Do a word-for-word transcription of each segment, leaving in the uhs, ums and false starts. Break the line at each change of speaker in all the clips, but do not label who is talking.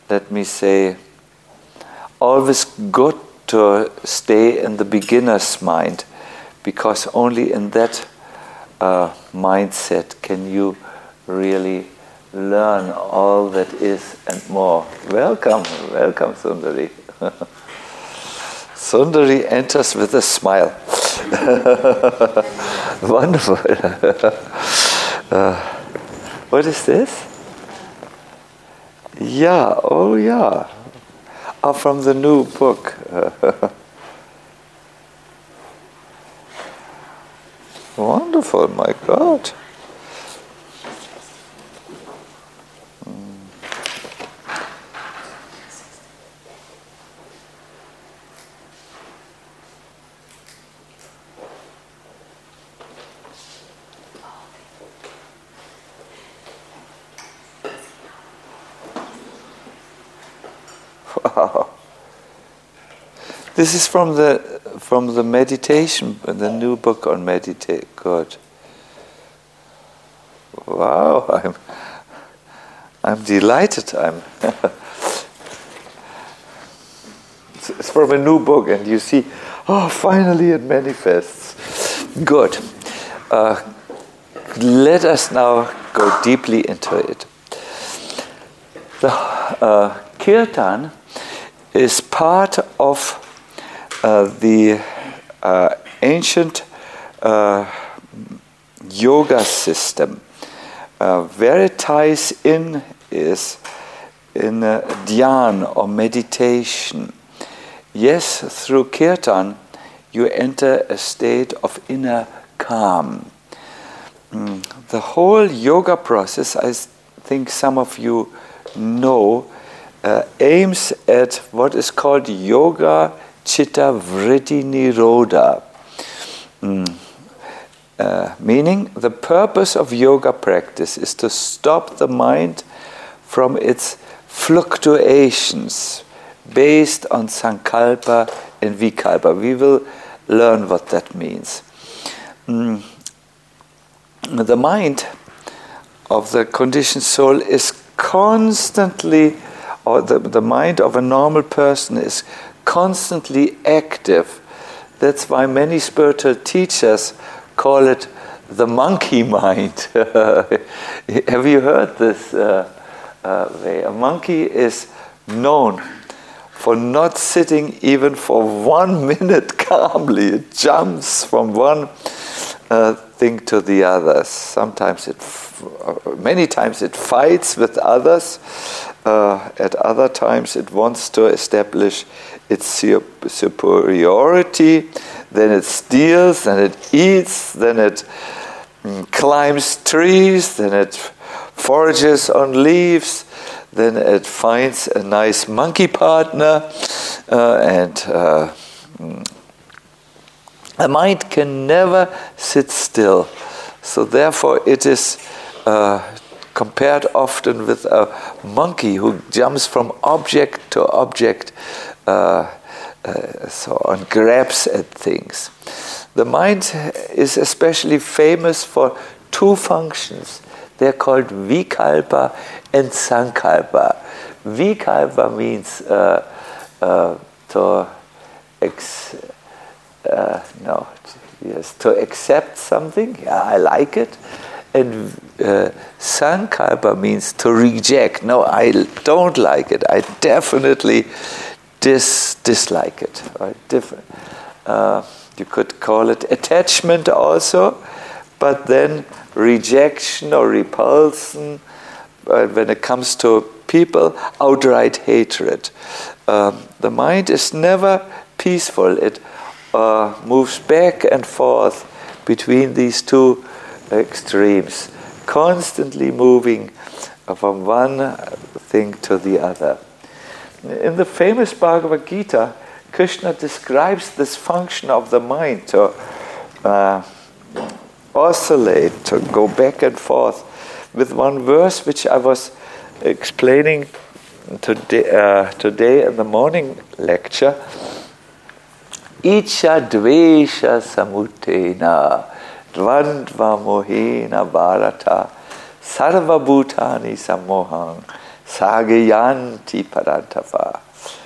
let me say, always good to stay in the beginner's mind, because only in that uh, mindset can you really learn all that is and more. Welcome, welcome, Sundari. Sundari enters with a smile. Wonderful. uh, what is this? Yeah, oh yeah. Oh, from the new book. Wonderful, my God. Wow. This is from the from the meditation, the new book on meditate. Good. Wow, I'm I'm delighted. I'm. It's from a new book, and you see, oh, finally it manifests. Good. Uh, let us now go deeply into it. The uh, kirtan is part of uh, the uh, ancient uh, yoga system. Uh, where it ties in is in uh, dhyan or meditation. Yes, through kirtan you enter a state of inner calm. Mm. The whole yoga process, I think some of you know, uh, aims at what is called yoga chitta vritti nirodha. Mm. Uh, meaning the purpose of yoga practice is to stop the mind from its fluctuations based on sankalpa and vikalpa. We will learn what that means. Mm. The mind of the conditioned soul is constantly, or the, the mind of a normal person is constantly active. That's why many spiritual teachers call it the monkey mind. Have you heard this uh, uh, way? A monkey is known for not sitting even for one minute calmly. It jumps from one uh, thing to the other. Sometimes it, f- many times it fights with others. Uh, at other times it wants to establish its superiority. Then it steals, then it eats, then it mm, climbs trees, then it forages on leaves, then it finds a nice monkey partner, uh, and uh, mm, a mind can never sit still. So therefore it is uh, compared often with a monkey who jumps from object to object, uh, uh, so on, grabs at things. The mind is especially famous for two functions. They're called vikalpa and sankalpa. Vikalpa means uh, uh, to ex, uh, no, yes, to accept something. Yeah, I like it. And uh, sankalpa means to reject. No, I don't like it. I definitely dis dislike it. Right? Different. Uh, you could call it attachment also, but then rejection or repulsion. Uh, when it comes to people, outright hatred. Um, the mind is never peaceful. It uh, moves back and forth between these two extremes, constantly moving from one thing to the other. In the famous Bhagavad Gita, Krishna describes this function of the mind to uh, oscillate, to go back and forth, with one verse which I was explaining today, uh, today in the morning lecture. Icha dvesha samutena dvandva mohena bharata sarva bhutani samohang Sargayanti Parantava.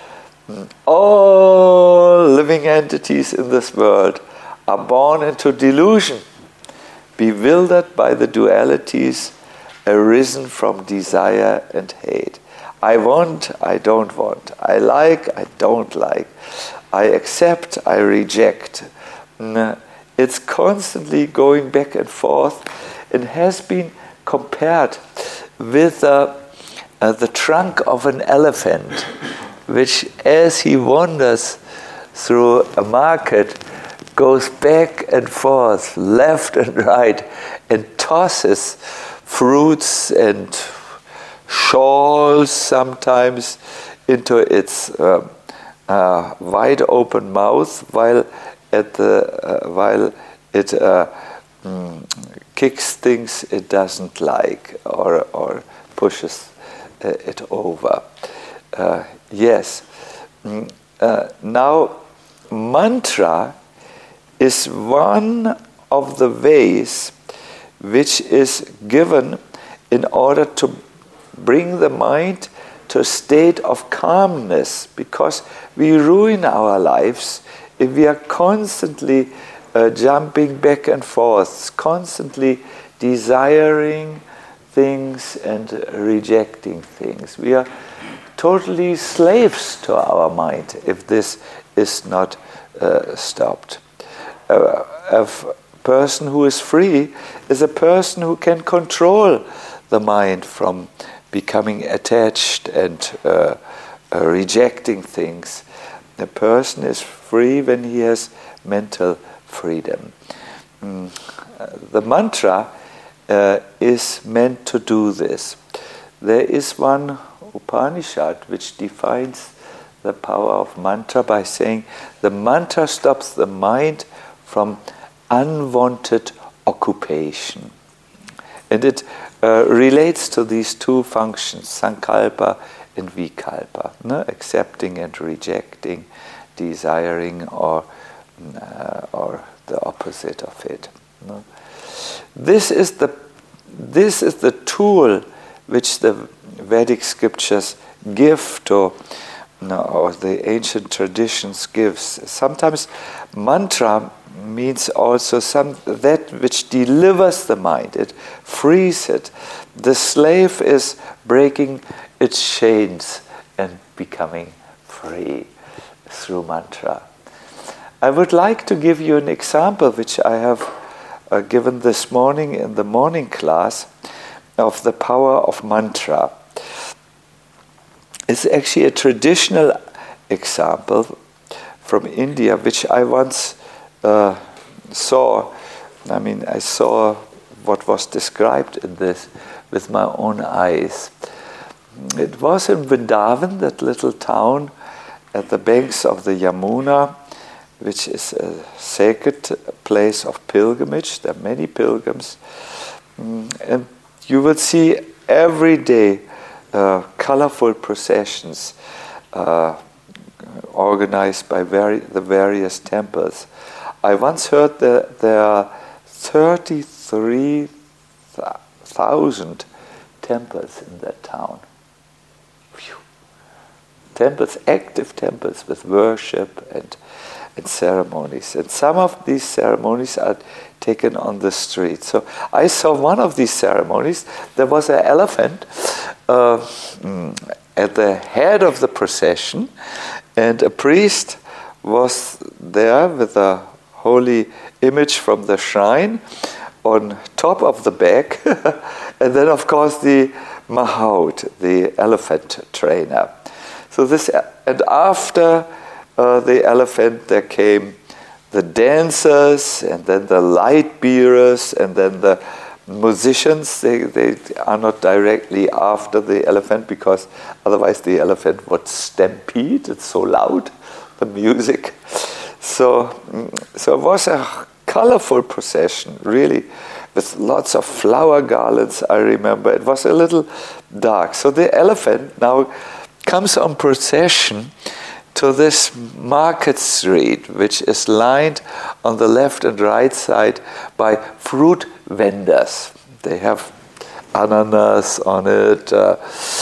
All living entities in this world are born into delusion, bewildered by the dualities arisen from desire and hate. I want, I don't want. I like, I don't like. I accept, I reject. It's constantly going back and forth and has been compared with uh, uh, the trunk of an elephant, which as he wanders through a market goes back and forth, left and right, and tosses fruits and shawls sometimes into its uh, uh, wide open mouth, while at the uh, while it uh, mm, kicks things it doesn't like or or pushes uh, it over. Uh, yes. Mm, uh, now, mantra is one of the ways which is given in order to bring the mind to a state of calmness, because we ruin our lives if we are constantly uh, jumping back and forth, constantly desiring things and rejecting things. We are totally slaves to our mind if this is not uh, stopped. Uh, a person who is free is a person who can control the mind from becoming attached and uh, uh, rejecting things. The person is free when he has mental freedom. Mm. Uh, the mantra uh, is meant to do this. There is one Upanishad which defines the power of mantra by saying the mantra stops the mind from unwanted occupation. And it uh, relates to these two functions, sankalpa and vikalpa, no? Accepting and rejecting, desiring or uh, or the opposite of it. No? This is the this is the tool which the Vedic scriptures give to, no, or the ancient traditions gives. Sometimes mantra means also some that which delivers the mind, it frees it. The slave is breaking its chains and becoming free through mantra. I would like to give you an example which I have uh, given this morning in the morning class of the power of mantra. It's actually a traditional example from India which I once Uh, saw. I mean, I saw what was described in this with my own eyes. It was in Vrindavan, that little town at the banks of the Yamuna, which is a sacred place of pilgrimage. There are many pilgrims. And you will see every day uh, colorful processions uh, organized by vari- the various temples. I once heard that there are thirty-three thousand temples in that town. Phew. Temples, active temples with worship and, and ceremonies. And some of these ceremonies are taken on the street. So I saw one of these ceremonies. There was an elephant uh, at the head of the procession, and a priest was there with a holy image from the shrine on top of the back, and then of course the mahout, the elephant trainer. So this, and after uh, the elephant there came the dancers, and then the light bearers, and then the musicians. They, they are not directly after the elephant, because otherwise the elephant would stampede. It's so loud, the music. So, so it was a colorful procession, really, with lots of flower garlands, I remember. It was a little dark. So the elephant now comes on procession to this market street, which is lined on the left and right side by fruit vendors. They have ananas on it, uh,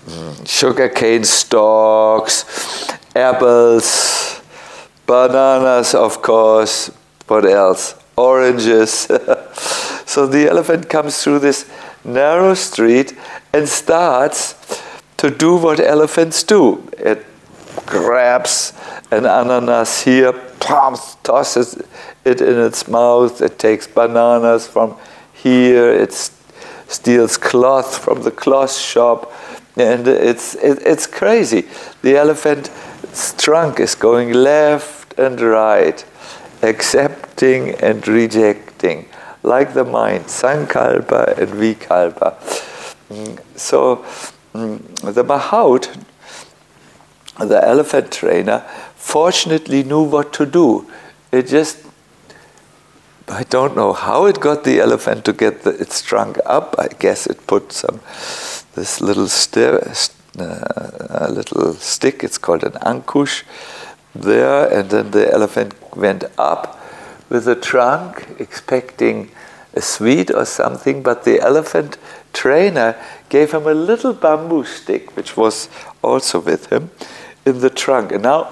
sugarcane stalks, apples, bananas, of course. What else? Oranges. So the elephant comes through this narrow street and starts to do what elephants do. It grabs an ananas here, tosses it in its mouth. It takes bananas from here. It steals cloth from the cloth shop. And it's it, it's crazy. The elephant's trunk is going left and right, accepting and rejecting, like the mind, Sankalpa and Vikalpa. So the Mahout, the elephant trainer, fortunately knew what to do. It just, I don't know how it got the elephant to get the, its trunk up. I guess it put some, this little, sti- uh, little stick, it's called an ankush, there, and then the elephant went up with the trunk, expecting a sweet or something, but the elephant trainer gave him a little bamboo stick, which was also with him, in the trunk. And now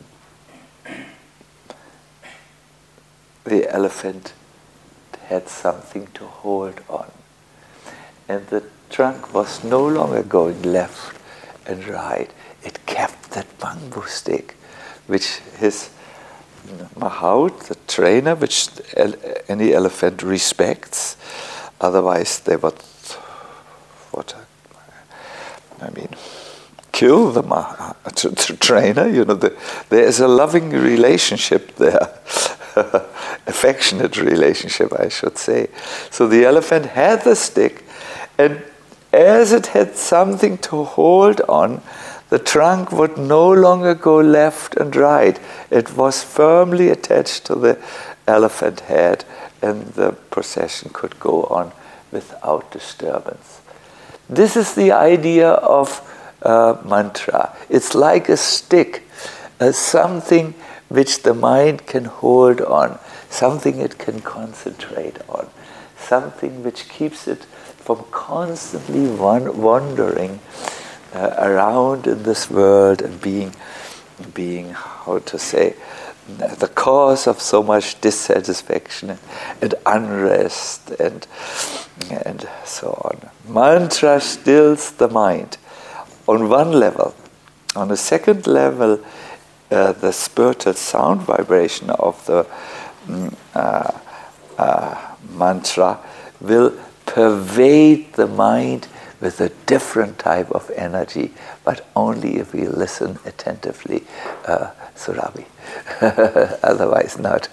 the elephant had something to hold on. And the trunk was no longer going left and right. It kept that bamboo stick, which his Mahout, the trainer, which any elephant respects. Otherwise, they would, what, I mean, kill the ma- t- t- trainer. You know, the, there is a loving relationship there, affectionate relationship, I should say. So the elephant had the stick, and as it had something to hold on, the trunk would no longer go left and right. It was firmly attached to the elephant head, and the procession could go on without disturbance. This is the idea of uh, mantra. It's like a stick, uh, something which the mind can hold on, something it can concentrate on, something which keeps it from constantly wan- wandering Uh, around in this world and being, being, how to say, the cause of so much dissatisfaction and, and unrest and and so on. Mantra stills the mind on one level. On a second level, uh, the spiritual sound vibration of the uh, uh, mantra will pervade the mind with a different type of energy, but only if we listen attentively, uh, Surabhi. Otherwise not.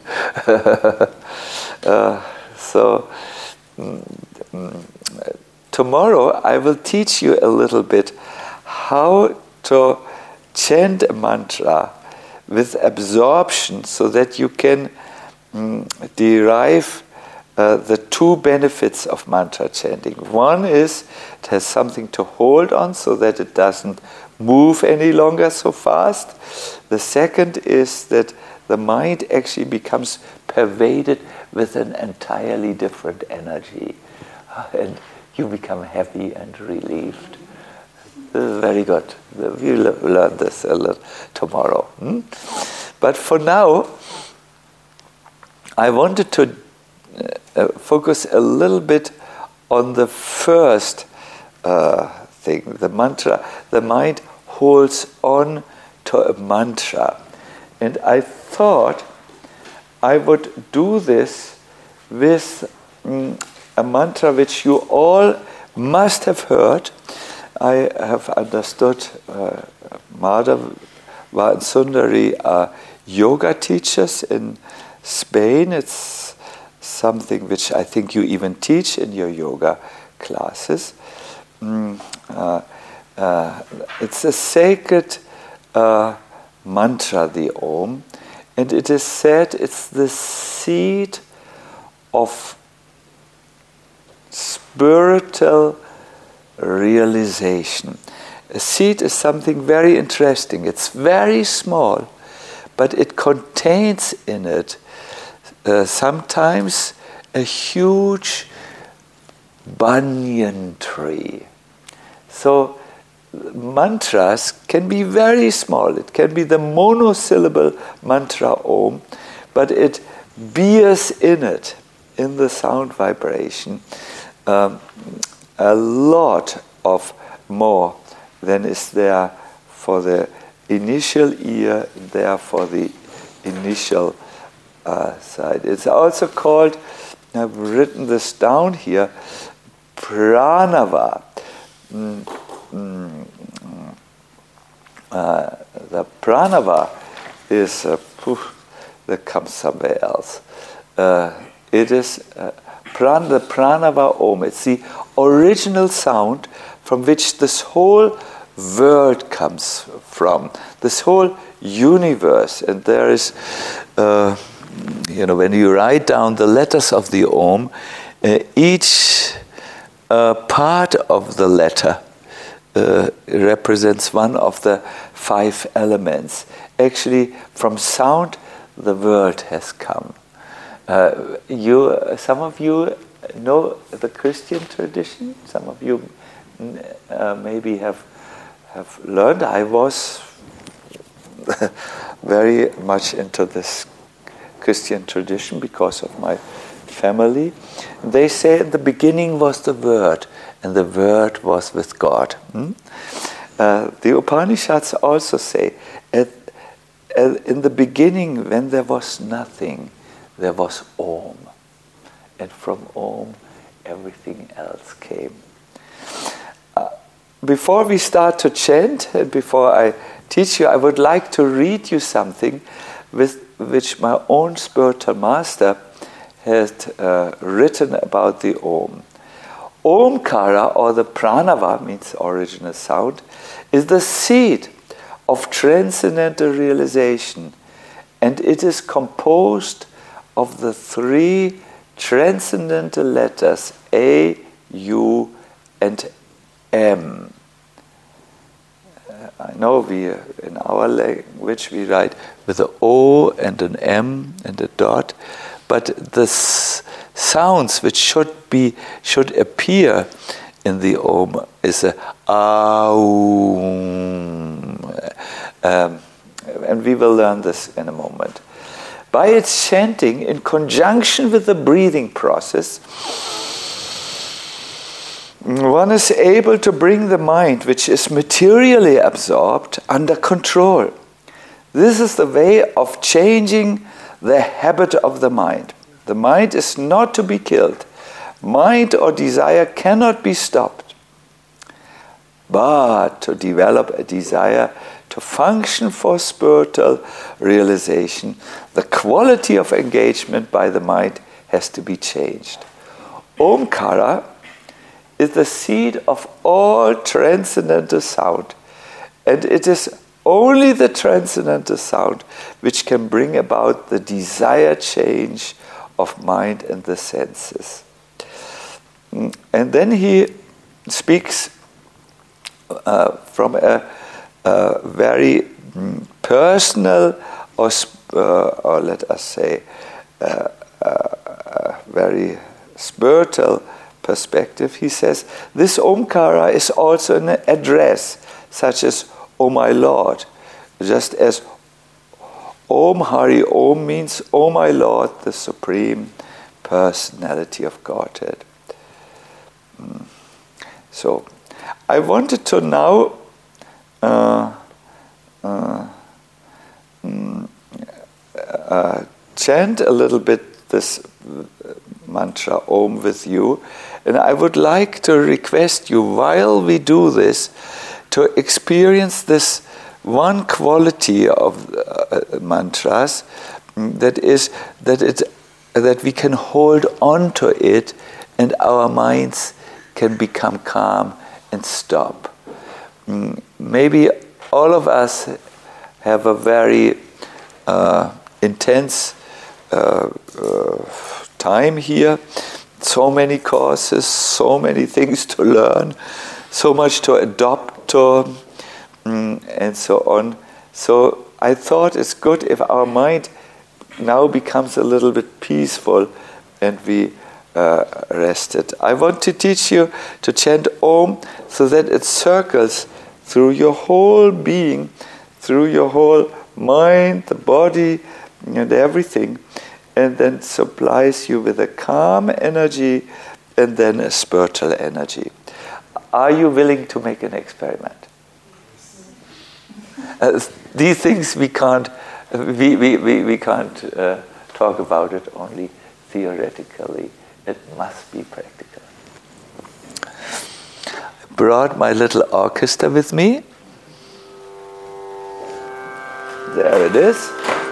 uh, so mm, tomorrow I will teach you a little bit how to chant a mantra with absorption so that you can mm, derive Uh, the two benefits of mantra chanting. One is it has something to hold on so that it doesn't move any longer so fast. The second is that the mind actually becomes pervaded with an entirely different energy, and you become happy and relieved. This is very good. We'll learn this a little tomorrow. Hmm? But for now, I wanted to Uh, focus a little bit on the first uh, thing, the mantra. The mind holds on to a mantra. And I thought I would do this with um, a mantra which you all must have heard. I have understood uh, Madhava and Sundari are yoga teachers in Spain. It's something which I think you even teach in your yoga classes. Mm, uh, uh, it's a sacred uh, mantra, the Om, and it is said it's the seed of spiritual realization. A seed is something very interesting. It's very small, but it contains in it Uh, sometimes a huge banyan tree. So mantras can be very small. It can be the monosyllable mantra Om, but it bears in it, in the sound vibration, um, a lot of more than is there for the initial ear, there for the initial uh, side. It's also called, I've written this down here, pranava. Mm, mm, uh, the pranava is, uh, poof, that comes somewhere else. Uh, it is uh, pran, the pranava Om. It's the original sound from which this whole world comes from, this whole universe. And there is, uh, you know, when you write down the letters of the Om, uh, each uh, part of the letter uh, represents one of the five elements. Actually, from sound, the world has come. Uh, you, some of you know the Christian tradition. Some of you uh, maybe have have learned. I was very much into this Christian tradition because of my family. They say in the beginning was the Word, and the Word was with God. Hmm? Uh, the Upanishads also say, at, at, in the beginning, when there was nothing, there was Om, and from Om, everything else came. Uh, before we start to chant, and before I teach you, I would like to read you something with which my own spiritual master had uh, written about the Om. Omkara, or the pranava, means original sound, is the seed of transcendental realization, and it is composed of the three transcendental letters A, U, and M. Uh, I know we, uh, in our language, we write with an O and an M and a dot, but the s- sounds which should be should appear in the Om is a Aum, um, and we will learn this in a moment. By its chanting, in conjunction with the breathing process, one is able to bring the mind, which is materially absorbed, under control. This is the way of changing the habit of the mind. The mind is not to be killed. Mind or desire cannot be stopped. But to develop a desire to function for spiritual realization, the quality of engagement by the mind has to be changed. Omkara is the seed of all transcendental sound, and it is only the transcendental sound which can bring about the desired change of mind and the senses. And then he speaks uh, from a, a very mm, personal, or, uh, or let us say, uh, uh, very spiritual perspective. He says, this Omkara is also an address, such as, O my Lord, just as Om Hari Om means, O my Lord, the Supreme Personality of Godhead. Mm. So, I wanted to now uh, uh, mm, uh, chant a little bit this mantra Om with you, and I would like to request you, while we do this, to experience this one quality of uh, mantras, that is that it that we can hold on to it, and our minds can become calm and stop. Mm, maybe all of us have a very uh, intense uh, uh, time here, so many courses, so many things to learn, so much to adopt to, mm, and so on. So I thought it's good if our mind now becomes a little bit peaceful and we uh, rest it. I want to teach you to chant Om so that it circles through your whole being, through your whole mind, the body, and everything, and then supplies you with a calm energy and then a spiritual energy. Are you willing to make an experiment? Uh, these things we can't, we, we, we, we can't uh, talk about it only theoretically. It must be practical. I brought my little orchestra with me. There it is.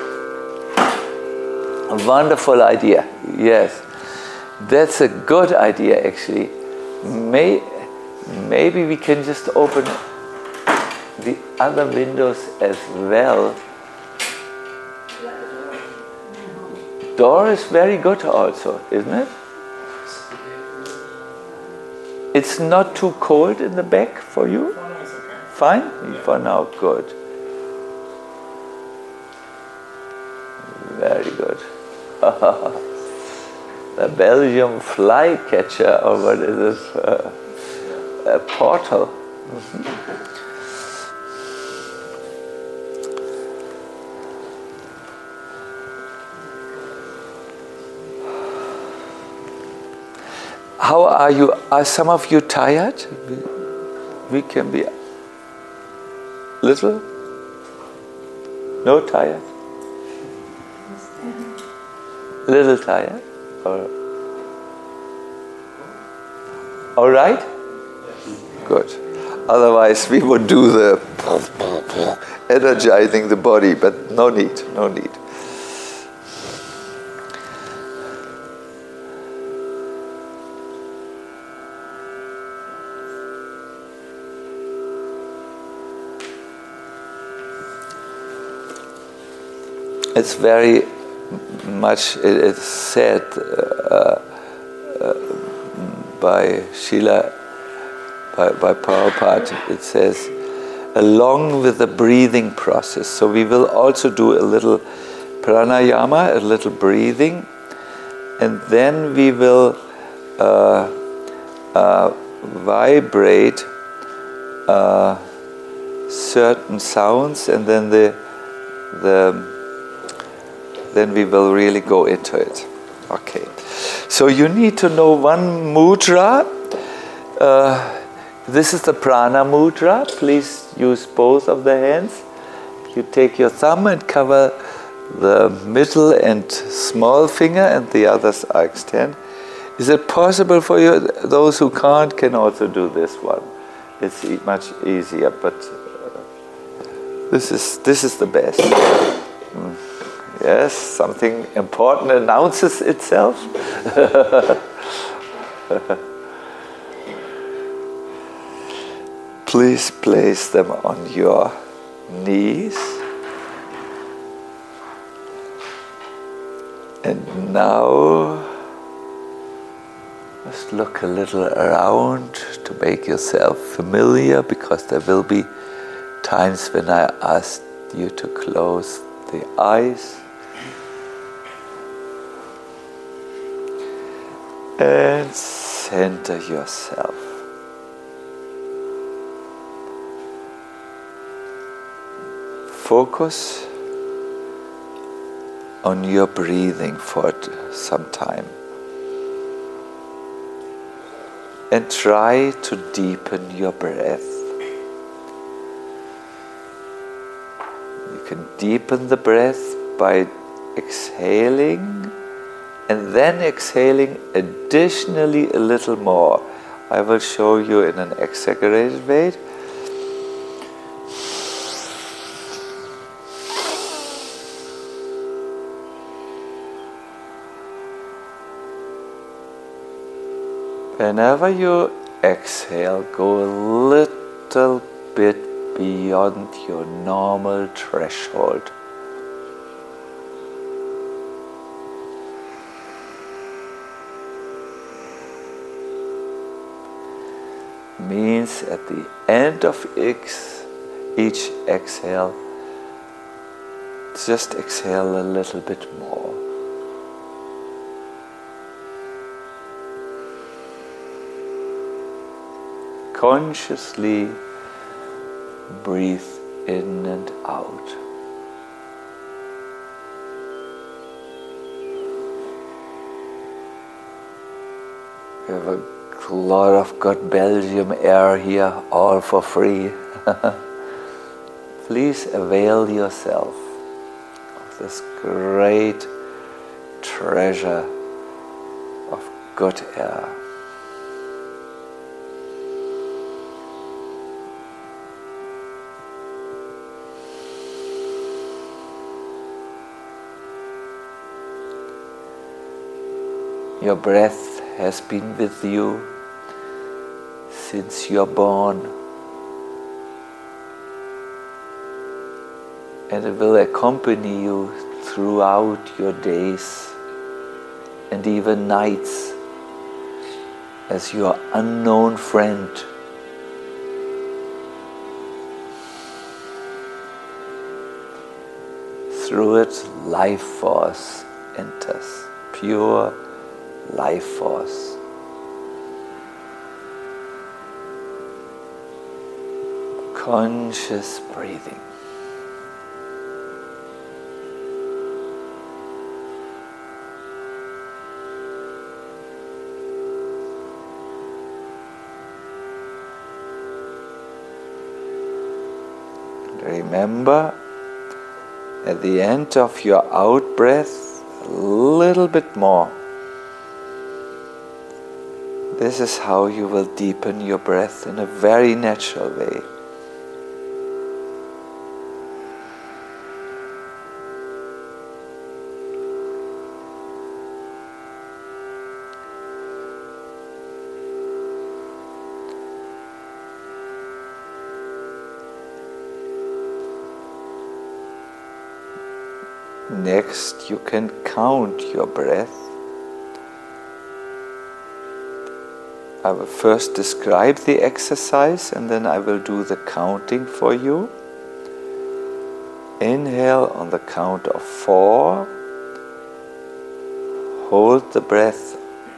A wonderful idea. Yes. That's a good idea, actually. May, maybe we can just open the other windows as well. Door is very good also, isn't it? It's not too cold in the back for you? Fine? For now, good. Very good. The Belgium flycatcher, or what is it? Uh, a portal. Mm-hmm. How are you? Are some of you tired? We, we can be little? No tired? Little tired? Or, all right? Good. Otherwise we would do the energizing the body, but no need, no need. It's very much, it's said uh, uh, by Srila, by, by Prabhupada, it says, along with the breathing process. So we will also do a little pranayama, a little breathing, and then we will uh, uh, vibrate uh, certain sounds, and then the the then we will really go into it. Okay. So you need to know one mudra. Uh, this is the prana mudra. Please use both of the hands. You take your thumb and cover the middle and small finger, and the others are extend. Is it possible for you? Those who can't can also do this one. It's e- much easier, but uh, this is this is the best. Mm. Yes, something important announces itself. Please place them on your knees. And now, just look a little around to make yourself familiar, because there will be times when I ask you to close the eyes. And center yourself. Focus on your breathing for some time. And try to deepen your breath. You can deepen the breath by exhaling, and then exhaling additionally a little more. I will show you in an exaggerated way. Whenever you exhale, go a little bit beyond your normal threshold. Means at the end of ex, each exhale, just exhale a little bit more. Consciously breathe in and out. We have a lot of good Belgium air here, all for free. Please avail yourself of this great treasure of good air. Your breath has been with you since you are born, and it will accompany you throughout your days and even nights as your unknown friend. Through it, life force enters, pure life force. Conscious breathing. And remember, at the end of your out breath, a little bit more. This is how you will deepen your breath in a very natural way. Next, you can count your breath. I will first describe the exercise and then I will do the counting for you. Inhale on the count of four. Hold the breath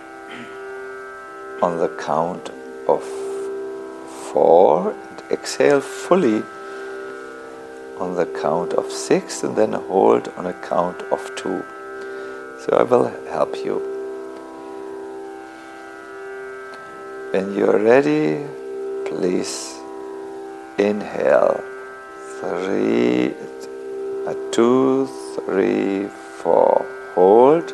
on the count of four and exhale fully on the count of six, and then hold on a count of two. So I will help you. When you're ready, please inhale. Three, two, three, four. Hold.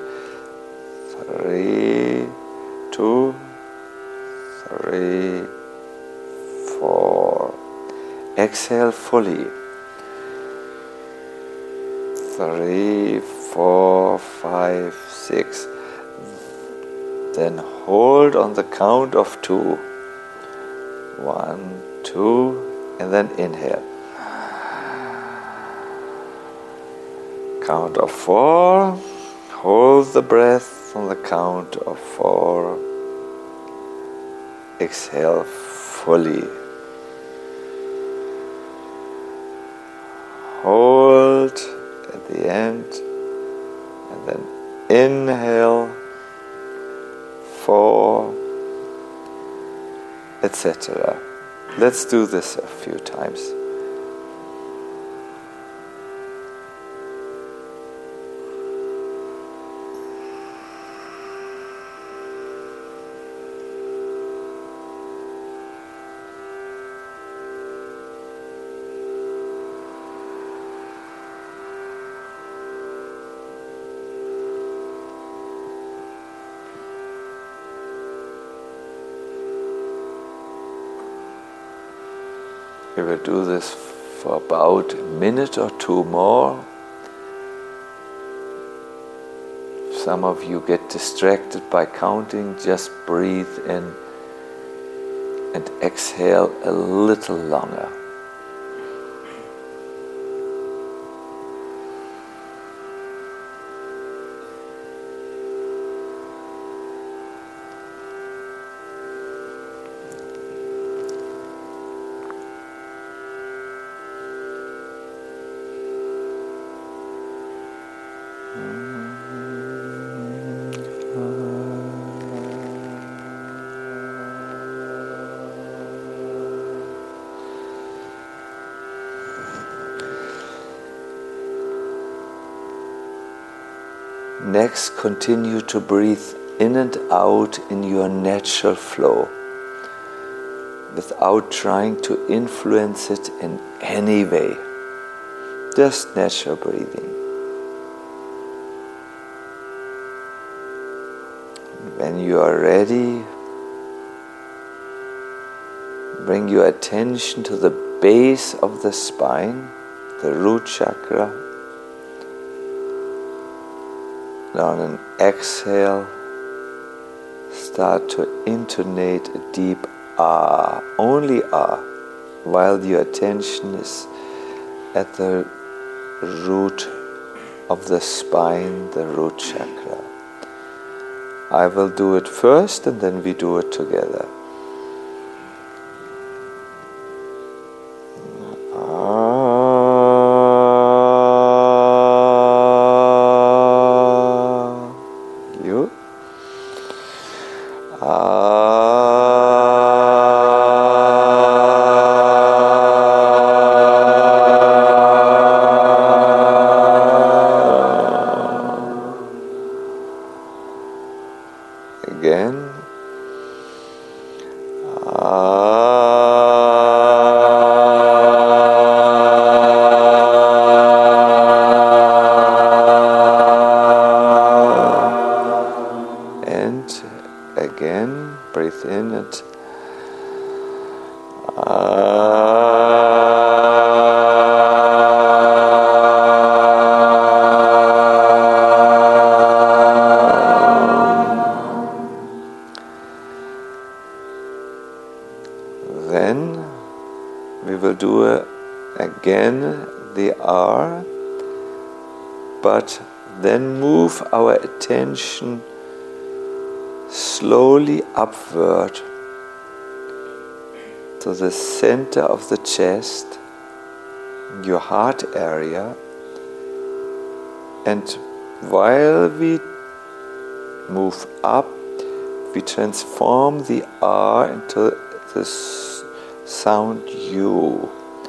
Three, two, three, four. Exhale fully. Three, four, five, six. Then hold on the count of two. One, two, and then inhale. Count of four. Hold the breath on the count of four. Exhale fully. Hold at the end, and then inhale, four, et cetera. Let's do this a few times. We will do this for about a minute or two more. If some of you get distracted by counting, just breathe in and exhale a little longer. Next, continue to breathe in and out in your natural flow, without trying to influence it in any way. Just natural breathing. When you are ready, bring your attention to the base of the spine, the root chakra. And on an exhale, start to intonate a deep ah, only ah, while your attention is at the root of the spine, the root chakra. I will do it first and then we do it together. Again. And again, breathe in and then we will do uh, again the R, but then move our attention slowly upward to the center of the chest, your heart area, and while we move up, we transform the R into the sound U.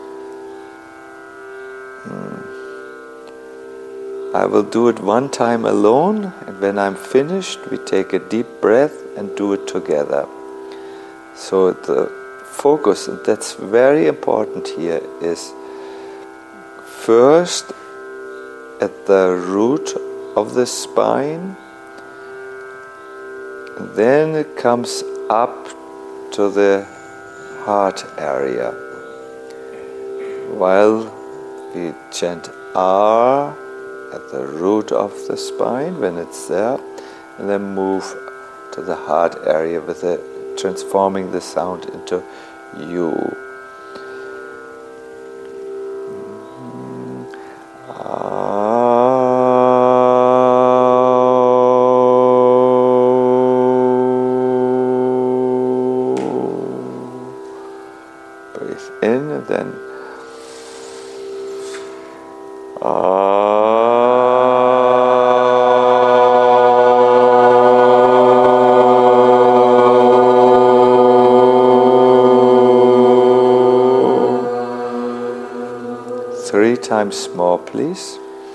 Hmm. I will do it one time alone, and when I'm finished, we take a deep breath and do it together. So the focus, and that's very important here, is first at the root of the spine, then it comes up to the heart area, while we chant R at the root of the spine when it's there, and then move to the heart area with the transforming the sound into U. Mm-hmm. Breathe in and then three times more, please.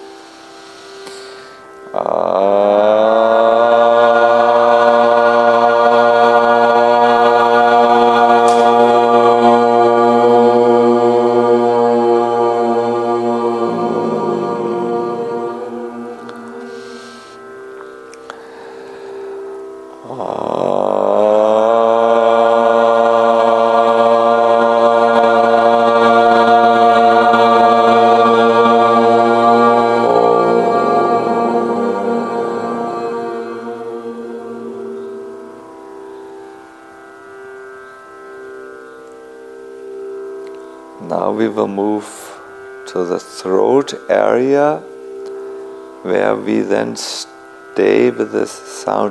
Now we will move to the throat area, where we then stay with this sound,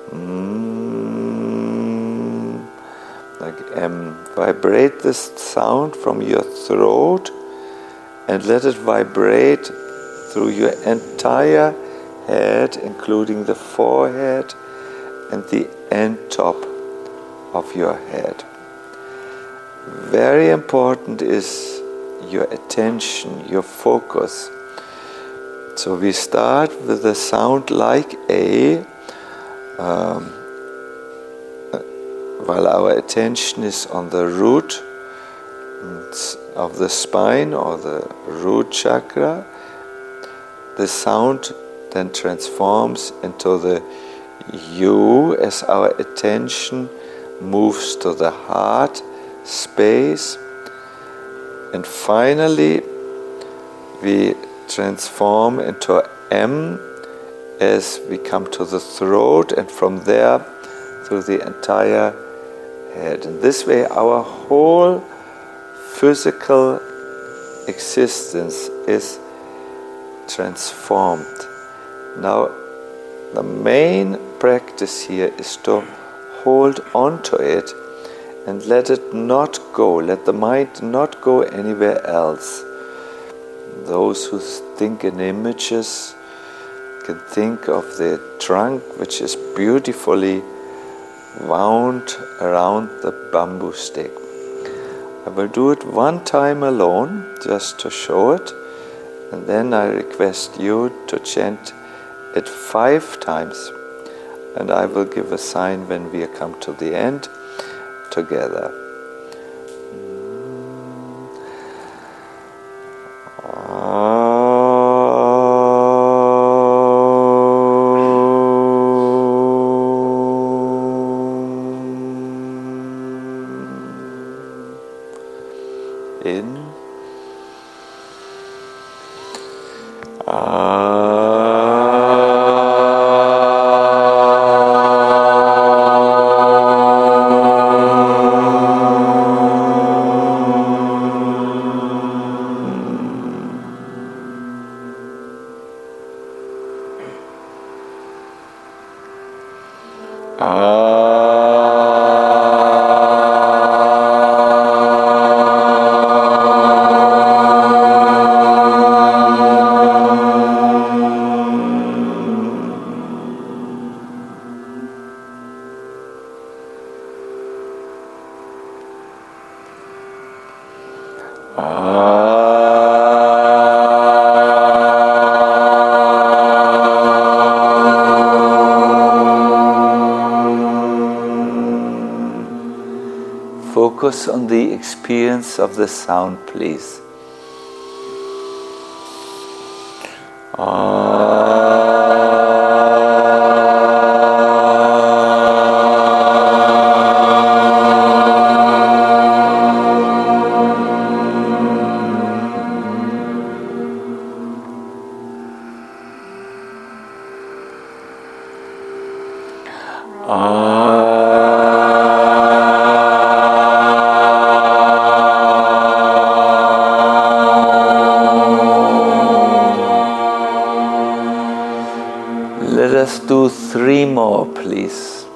mm, like um, vibrate this sound from your throat and let it vibrate through your entire head, including the forehead and the end top of your head. Very important is your attention, your focus. So we start with a sound like A, um, while our attention is on the root of the spine or the root chakra. The sound then transforms into the U as our attention moves to the heart space, and finally we transform into M as we come to the throat, and from there through the entire head. And this way our whole physical existence is transformed. Now the main practice here is to hold on to it and let it not go, let the mind not go anywhere else. Those who think in images can think of the trunk which is beautifully wound around the bamboo stick. I will do it one time alone, just to show it, and then I request you to chant it five times, and I will give a sign when we come to the end together. In. Focus on the experience of the sound, please. Let us do three more, please.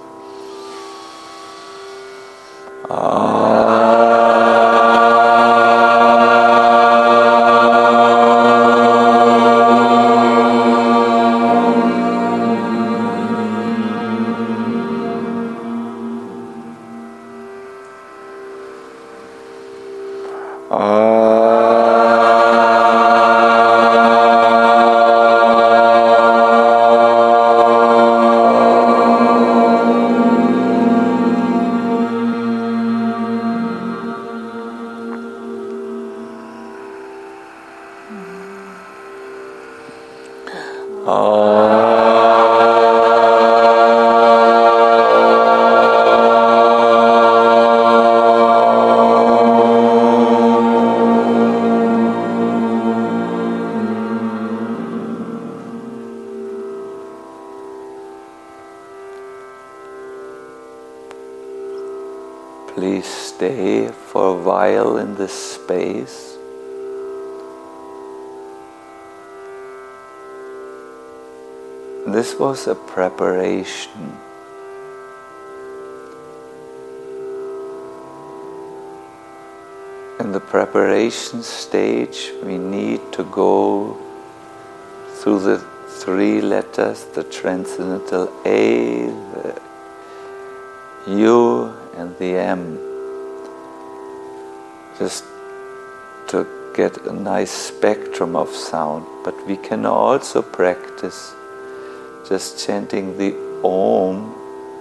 Please stay for a while in this space. This was a preparation. In the preparation stage, we need to go through the three letters, the transcendental A, the U, and the M, just to get a nice spectrum of sound, but we can also practice just chanting the Om,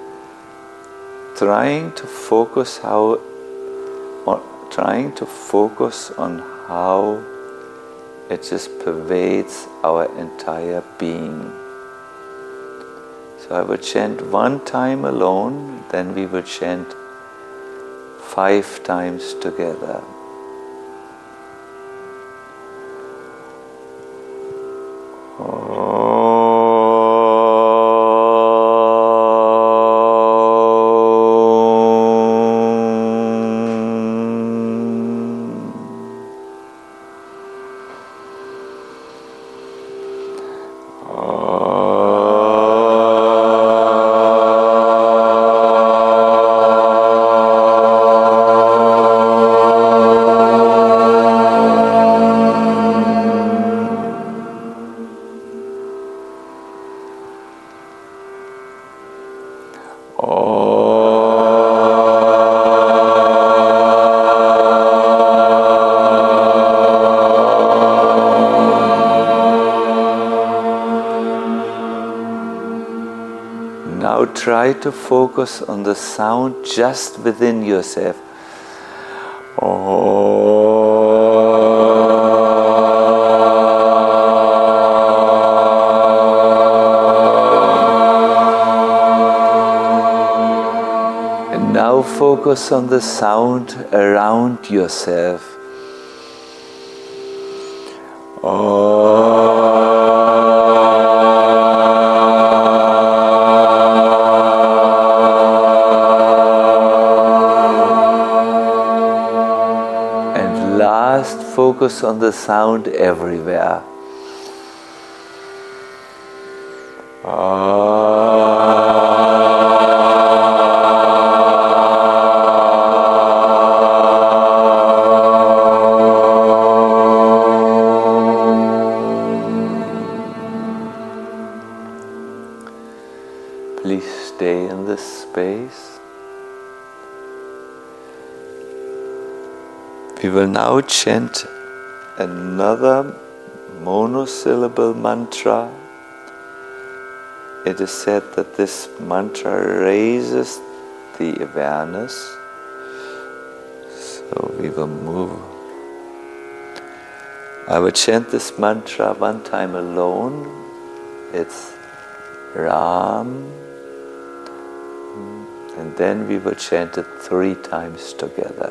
trying to focus how, on, trying to focus on how it just pervades our entire being. So I will chant one time alone, then we will chant five times together. Now try to focus on the sound just within yourself. And now focus on the sound around yourself. Focus on the sound everywhere. Please stay in this space. We will now chant another monosyllable mantra. It is said that this mantra raises the awareness. So we will move. I will chant this mantra one time alone. It's Ram. And then we will chant it three times together.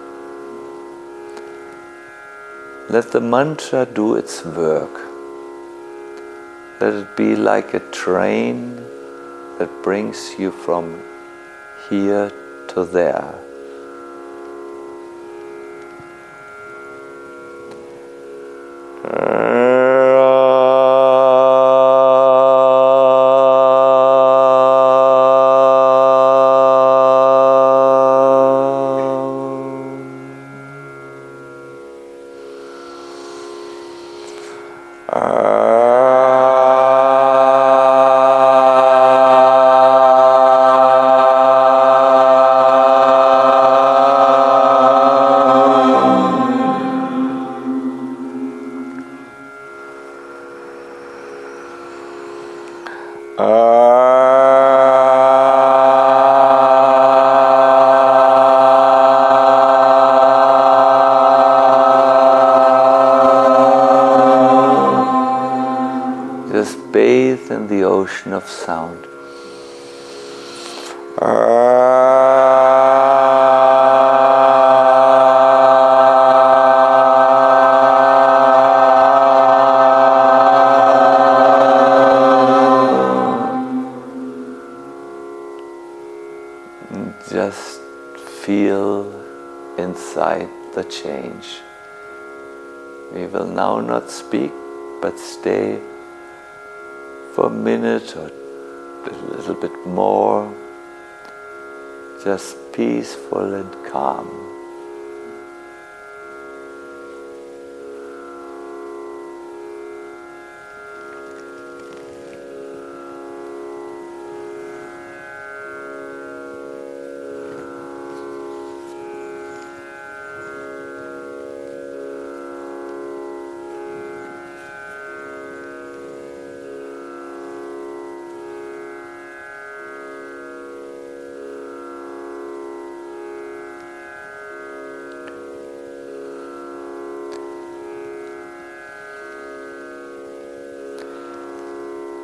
Let the mantra do its work. Let it be like a train that brings you from here to there. Just bathe in the ocean of sound. Just feel inside the change. We will now not speak, but stay for a minute or a little bit more, just peaceful and calm.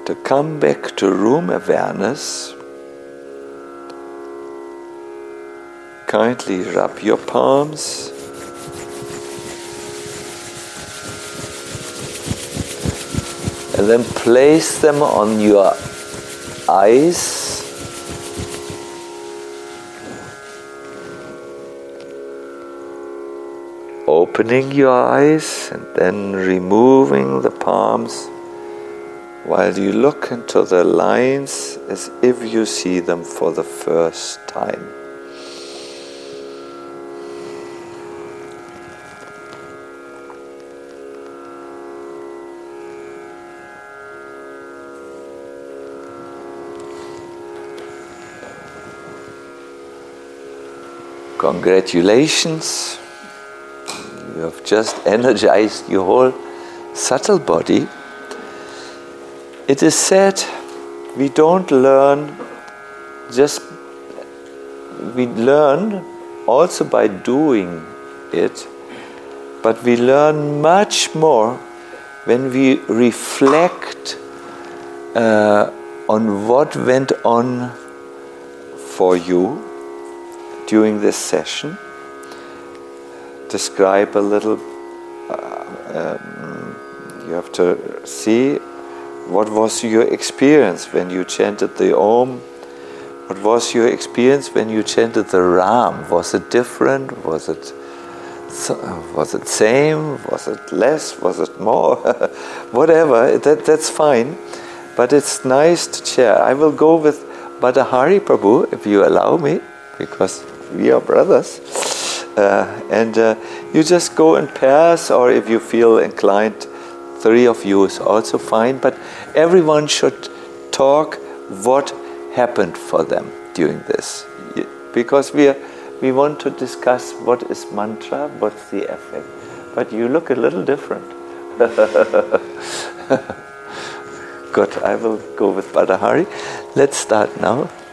to come back to room awareness, kindly rub your palms. And then place them on your eyes. Opening your eyes and then removing the palms while you look into the lines as if you see them for the first time. Congratulations. You have just energized your whole subtle body. It is said we don't learn just, we learn also by doing it, but we learn much more when we reflect uh, on what went on for you during this session. Describe a little, uh, um, you have to see what was your experience when you chanted the Om. What was your experience when you chanted the Ram? Was it different? Was it was it same? Was it less? Was it more? Whatever, that, that's fine. But it's nice to share. I will go with Bhattahari Prabhu, if you allow me, because we are brothers. Uh, and uh, you just go in pairs, or if you feel inclined, three of you is also fine. But everyone should talk what happened for them during this, because we are, we want to discuss what is mantra, what's the effect. But you look a little different. Good, I will go with Bhattahari. Let's start now.